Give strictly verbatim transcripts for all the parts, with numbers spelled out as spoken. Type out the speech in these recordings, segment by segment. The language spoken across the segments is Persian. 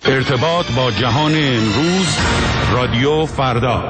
ارتباط با جهان امروز، رادیو فردا.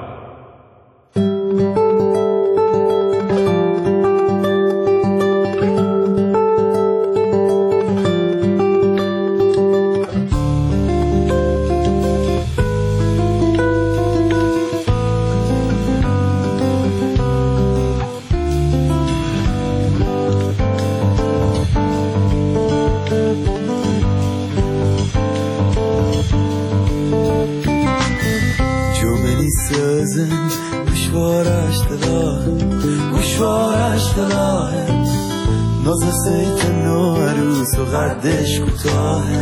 ناز سیت نو عروس و قدش کوتاهه،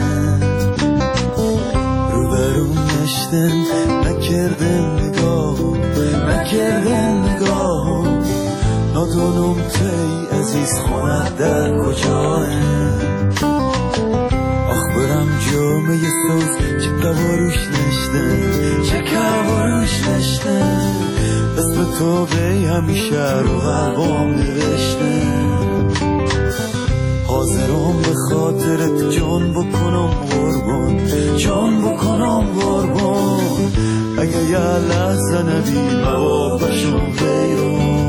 رو برون نشتن نکردن نگاه نکردن نگاه، نادونم تی عزیز خونت در کجاه، آخ برم جامعه سوز چه کواروش نشتن چه کواروش نشتن، اسم تو بی همیشه رو قلبم نوشتن، حاضرم به خاطرت جان بکنم قربان جان بکنم قربان، اگه یه لحظه نبی موابشم بیرون.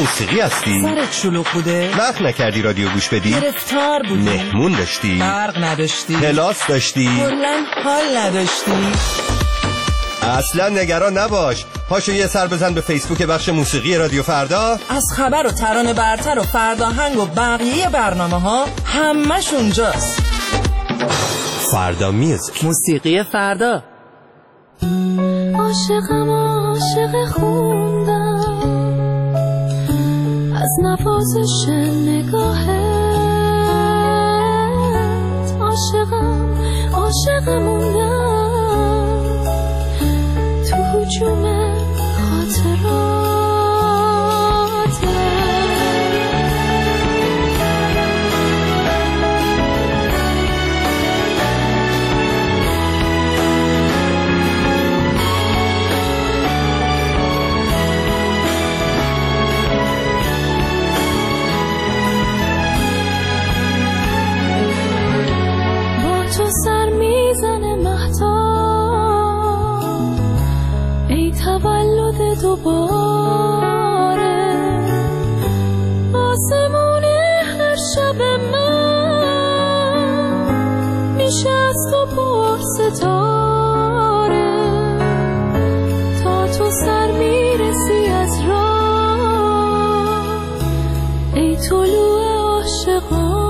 موسیقی هستی؟ سرت شلوغ بوده؟ وقت نکردی رادیو گوش بدی؟ گرفتار بودی؟ مهمون داشتی؟ برق نداشتی؟ کلاس داشتی؟ کلاً حال نداشتی؟ اصلا نگران نباش. پاشو یه سر بزن به فیسبوک بخش موسیقی رادیو فردا. از خبر و ترانه برتر و فرداهنگ و بقیه برنامه ها همش اونجاست. فردا میوزیک، موسیقی فردا. عاشقم عاشق خوندم از نوازش نگاهت، عاشقم عاشق موندم تو هجوم خاطرات. سر میزنه مهتاب ای تولد دوباره، آسمون هر شب من میشه از تو پر ستاره، تا تو سر میرسی از راه ای طلوع عاشقان.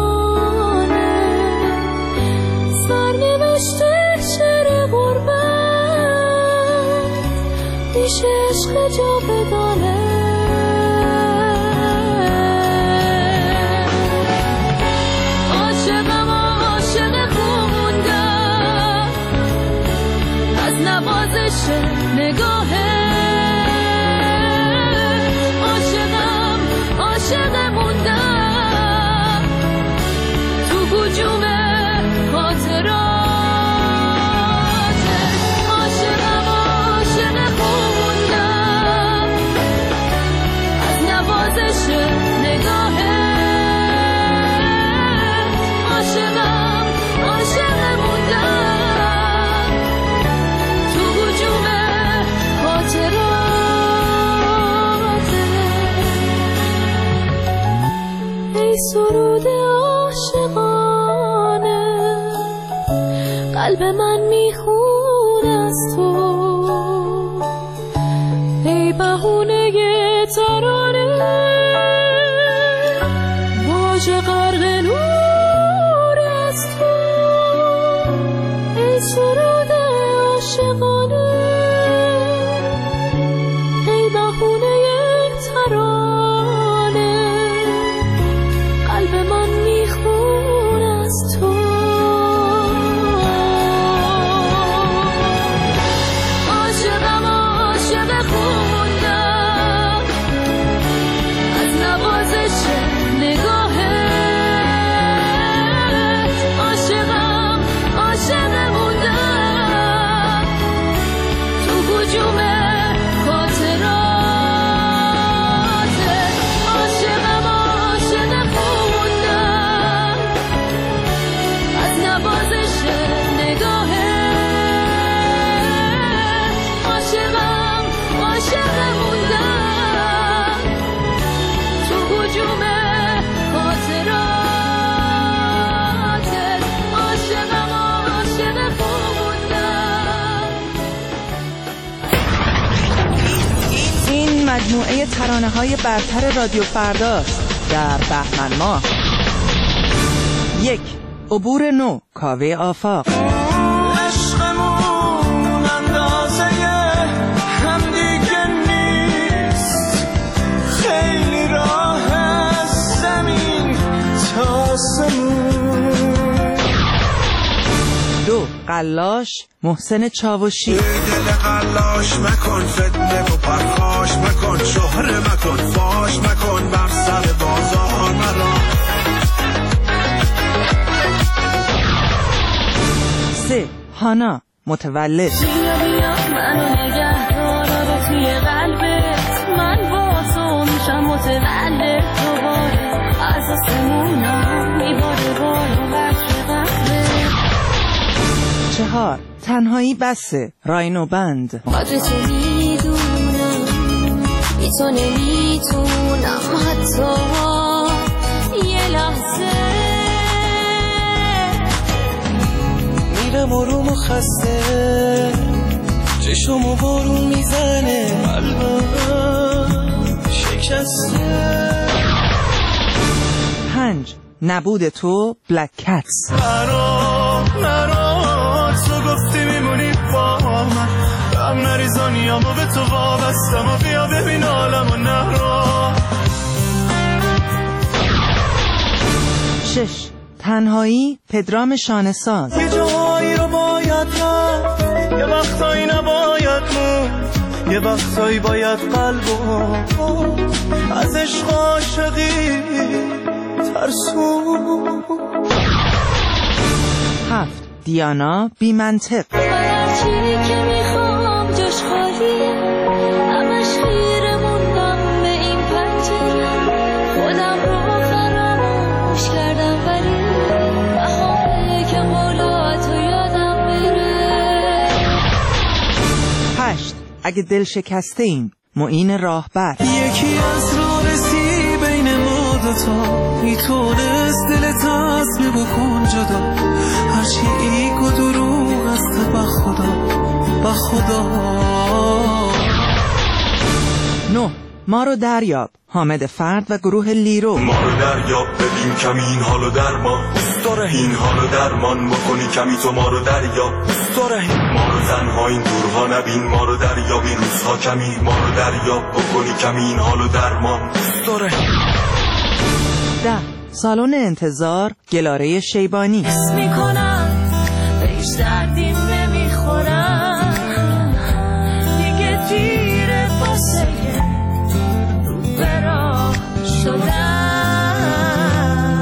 میشه عشق جاودانه. عاشقم عاشق خوندم از نوازش نگاهه، عاشقم عاشق موندم تو هجوم خاطرات. سرود عاشقانه قلب من میخونه از تو، ای بهونه ترانه موج غرق نور از تو، ای سرود عاشقانه ای بهونه ترانه قلب من میخون از تو. عاشقم عاشق خوندم از نوازش نگاهت، عاشقم عاشق موندم تو هجوم خاطرات. عاشقم عاشق خوندم از نوازش نگاهت، عاشقم عاشق موندم تو هجوم خاطرات. عاشقم عاشق خوندم. این مجموعه ترانه های برتر رادیو فرداست در بهمن ماه. یک، عبور نو، کاوه آفاق. عشقمون اندازه هم دیگه نیست، خیلی راه از زمین تا آسمون. دو، قلاش، محسن چاوشی. دل قلاش مکن، فتنه و پرخاش مکن، شهره مکن، فاش مکن، بر سر بازار مرا. سه، هانا، متولد. بیا بیا منو نگه دارا توی قلبت، من با تو میشم متولد دوباره، از آسمونا میباره بالا بخش قهره. چهار، تنهایی بسه، راینو بند. قدر تو میدونم بی تو نمیتونم اما حتی یه لحظه میرم آروم و خسته چشم و بارون میزنه قلبم شکسته. پنج نبود تو بلک کتس. مرا مرا تو گفتی میمونی با من هم نریزانی اما به تو وابستم و بیا ببین عالم و نهرا. شش تنهایی پدرام شانه‌ساز. یه جایی رو باید رفت یه وقتایی نباید موند یه وقتایی باید قلبو از عشق عاشقی ترسون. هفت دیانا بی منطق. هرچی که میخوام جاش خالیه همش خیره موندم به این پنجره خودم رو فراموش کردم ولی بخوامه که قولاتو یادم بره. هشت اگه دل شکسته ایم معین راهبر. یکی از رابطی بین ما دوتا میتونست دلت از می بکن جدا هرچی ایک و دروغ است با خدا با خدا. نه ما رو دریاب حامد فرد و گروه لیرو. ما رو دریاب ببین کمی این حالو درمان دوست داره این حالو درمان بکنی کمی تو ما رو دریاب دوست داره ما رو تنها این دورها نبین ما رو دریاب این روزها کمی ما رو دریاب بکنی کمی این حالو درمان دوست داره. ده سالن انتظار گلاره شیبانی. حس میکنم به هیچ دردیم نمیخورم دیگه دیره واسه رو برا شدم.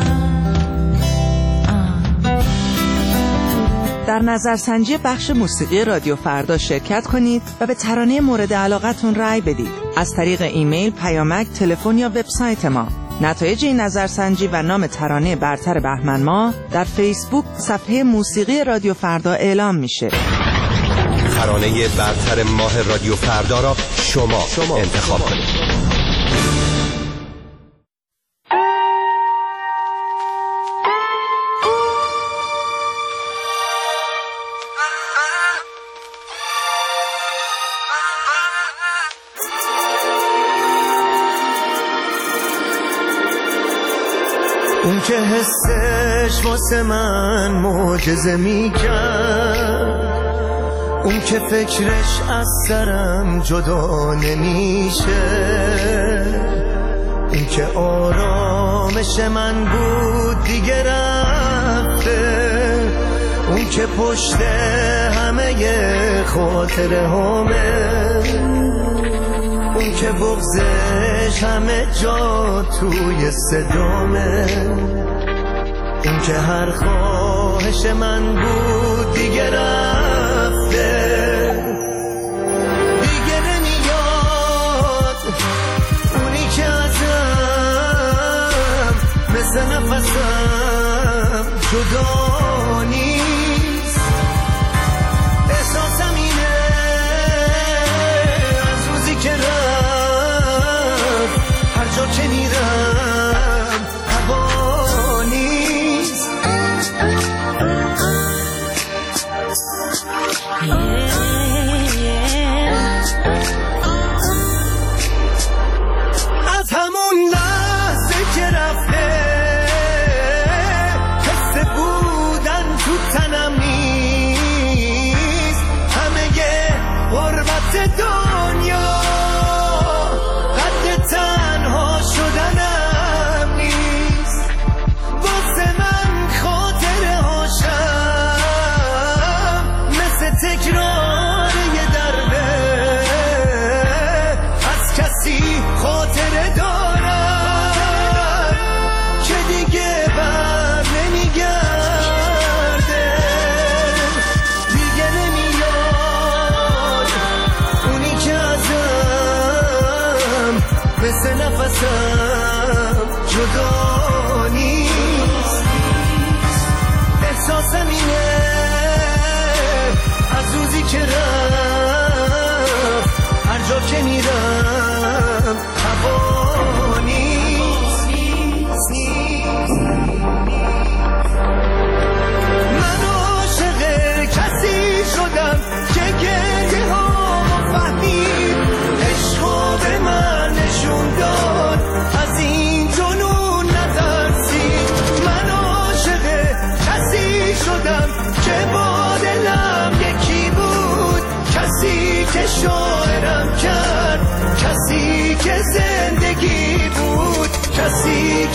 در نظرسنجی بخش موسیقی رادیو فردا شرکت کنید و به ترانه مورد علاقتون رأی بدید از طریق ایمیل، پیامک، تلفن یا وبسایت ما. نتایج این نظرسنجی و نام ترانه برتر بهمن ماه در فیسبوک صفحه موسیقی رادیو فردا اعلام میشه. ترانه برتر ماه رادیو فردا را شما, شما انتخاب کنید. اون که حسش واسه من معجزه میکرد اون که فکرش از سرم جدا نمیشه اون که آرامش من بود دیگه رفته اون که پشت همه خاطره همه اون که بغضش همه جا توی صدامه اون که هر خواهش من بود دیگه رفته دیگه نمیاد اونی که ازم مثل نفسم جدا نیست احساسم اینه از روزی که رفت هر جا که میرم هوا نیست از همون لحظه که رفته حس بودن تو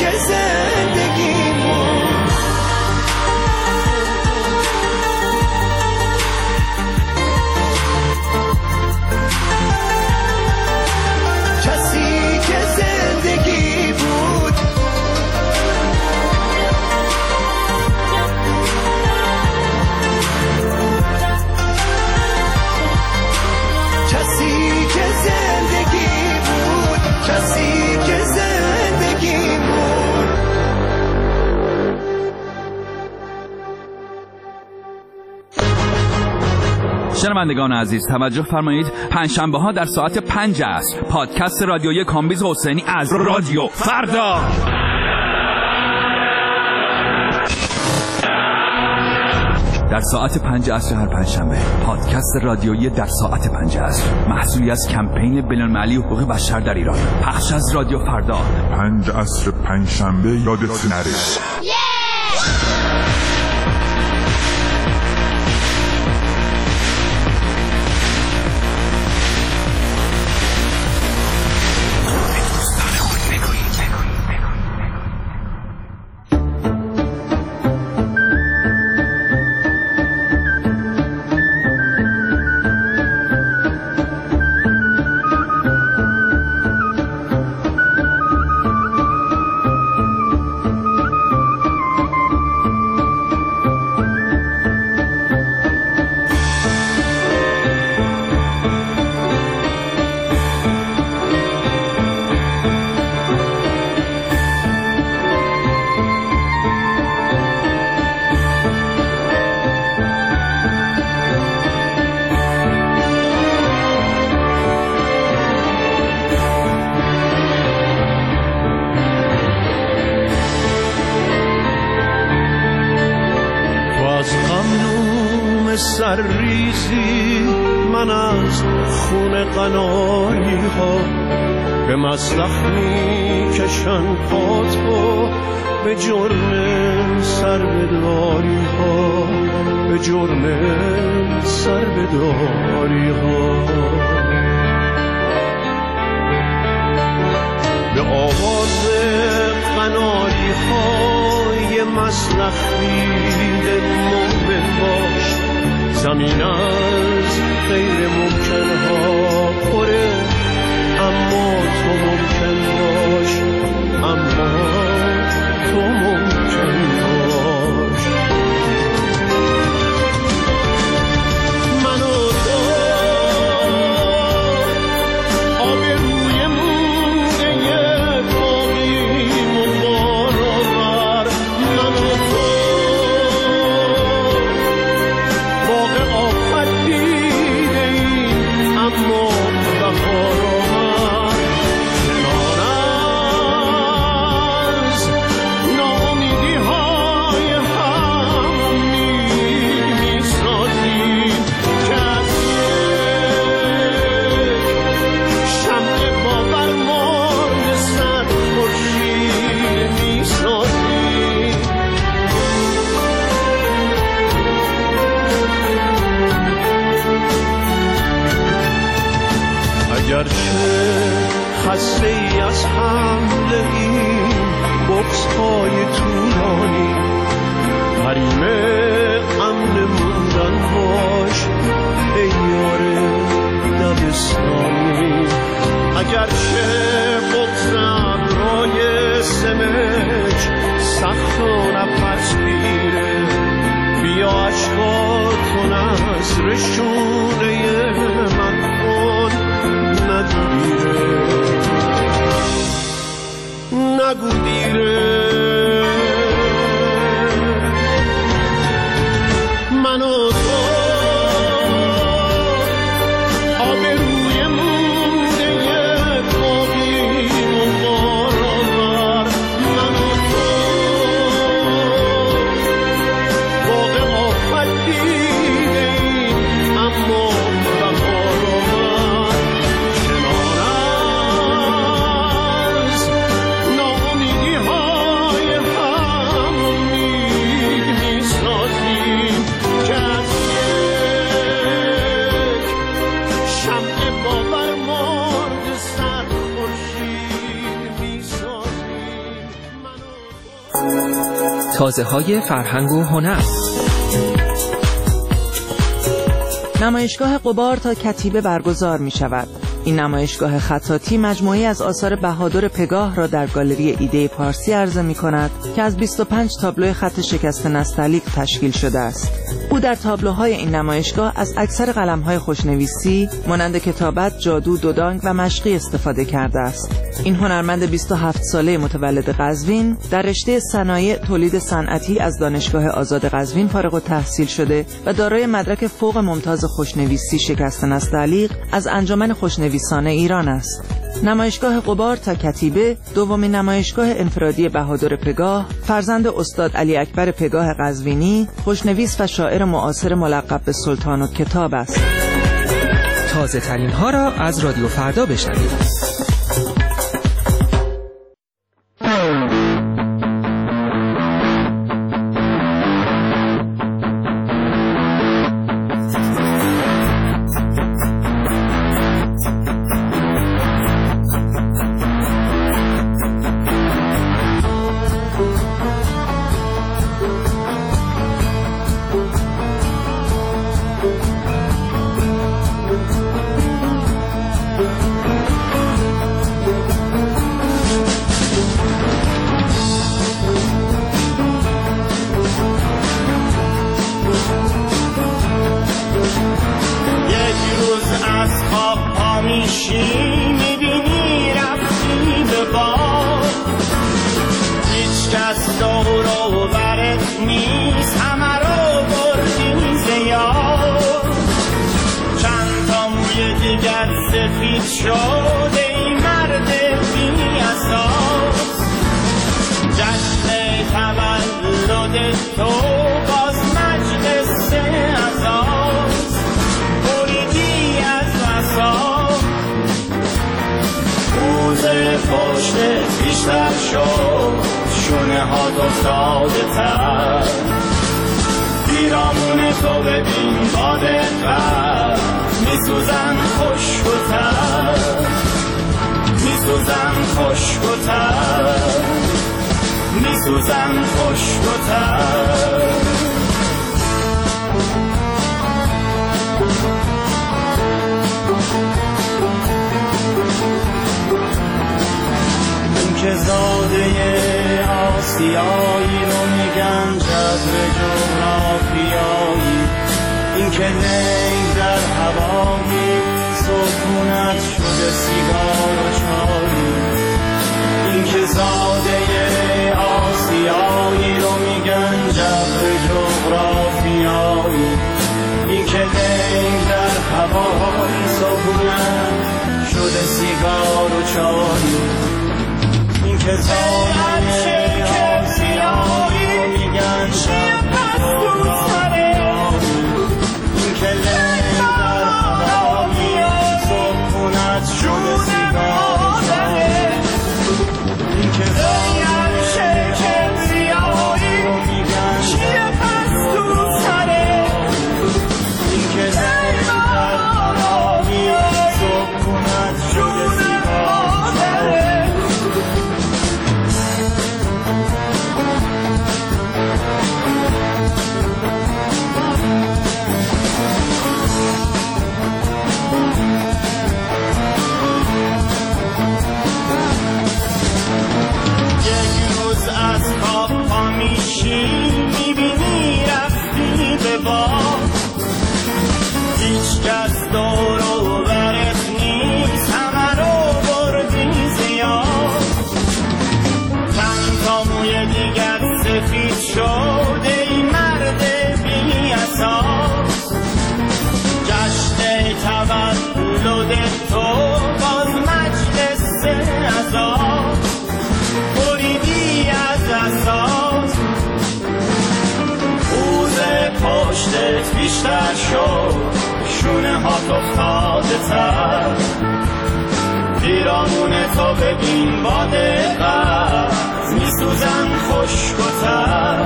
که زندگیمون کسی که زندگی بود کسی که زندگی بود کسی که زندگی بود. شنوندگان عزیز توجه فرمایید، پنجشنبه ها در ساعت پنج عصر پادکست رادیویی کامبیز حسینی از رادیو فردا در ساعت پنج عصر هر پنجشنبه. پادکست رادیویی در ساعت پنج عصر محصولی از کمپین بین‌المللی حقوق بشر در ایران، پخش از رادیو فردا. پنج عصر پنجشنبه یادت نره. سرریزی من از خون قناری ها به مسلخ می کشن پاتو به جرم سربداری ها به جرم سربداری ها به آواز قناری های مسلخ دیده مومن باش زمین از غیر ممکن ها پره اما تو ممکن باش اما تو ممکن باش من و تو آب روی مونده یه باقیم و بارآور من و تو باغ آفت دیده ایم اما بهار آمد کنار از ناامیدی های هم امید می سازیم که از شمع باور مرد صد خورشید می سازیم اگرچه خسته ای از حمله این بکس های طولانی حریم امن موندن باش ای یار دبستانی اگرچه بکس ابرای سمج سخت و نفس گیره بیا عشقاتو نظر شونه من کن نگو دیره نگو دیره من و تو آب روی مونده یه باقی سازه‌های فرهنگ و هنر. نمایشگاه غبار تا کتیبه برگزار می شود. این نمایشگاه خطاطی مجموعی از آثار بهادر پگاه را در گالری ایده پارسی عرضه می کند که از بیست و پنج تابلو خط شکست نستعلیق تشکیل شده است. او در تابلوهای این نمایشگاه از اکثر قلم‌های خوشنویسی مانند کتابت، جادو، دودانگ و مشقی استفاده کرده است. این هنرمند بیست و هفت ساله متولد قزوین در رشته صنایع تولید صنعتی از دانشگاه آزاد قزوین فارغ التحصیل شده و دارای مدرک فوق ممتاز خوشنویسی شکست نستعلیق از انجمن خوشنویسان ایران است. نمایشگاه غبار تا کتیبه دومین نمایشگاه انفرادی بهادر پگاه، فرزند استاد علی اکبر پگاه قزوینی، خوشنویس و شاعر معاصر ملقب به سلطان الکتاب است. تازه ترین ها را از رادیو فردا بشنوید. بیشتر شد شونه ها افتاده تر پیرامون تو ببین با دقت میسوزن خشک‌تر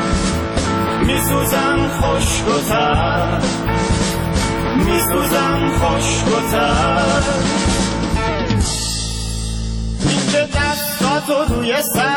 میسوزن خشک‌تر میسوزن خشک‌تر این که دستاتو روی سر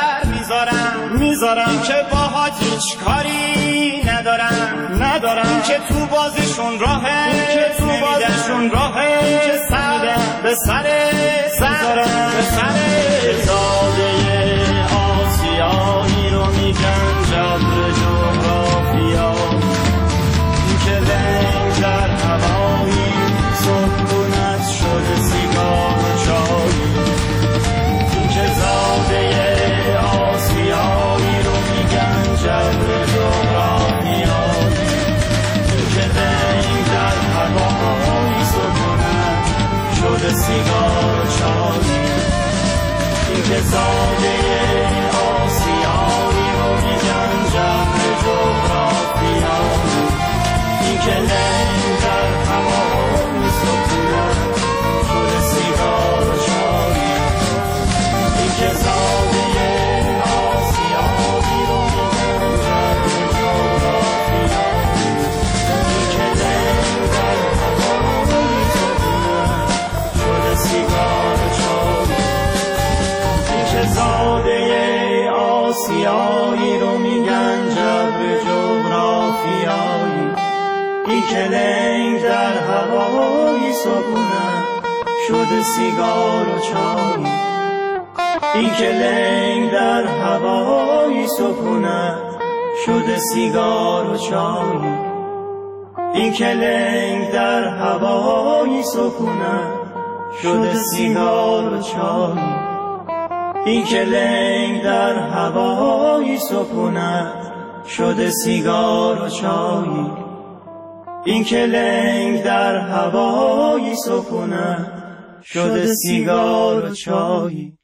میذارم میذارم این که باهات هیچ کاری ندارم ندارم این که تو بازشون راهه این که تو بازشون راهه این که سر به سر سر به سر زاده آسیایی رو میگن جبر جغرافیا این که رنگ در هوایی سکونت شده سیگار و چایی این که زاده آسیایی رو میگن جبر جغرافیایی این که رنگ در هوایی سکونت شده سیگار و چایی این که زاده آسیایی رو میگن جبر جغرافیایی این که رنگ در هوایی سکونت شده سیگار و چایی این که زاده آسیایی رو میگن جبر جغرافیایی این که رنگ در هوایی سکونت شده سیگار و چایی این که زاده آسیایی رو میگن جبر جغرافیایی این که لنگ در هوایی سکونت شده سیگار و چایی این که لنگ در هوایی سکونت شده سیگار و چایی این که لنگ در هوایی سکونت شده سیگار و چایی این که لنگ در هوایی سکونت شده سیگار و چایی این که لنگ در هوایی سکونت شده سیگار و چایی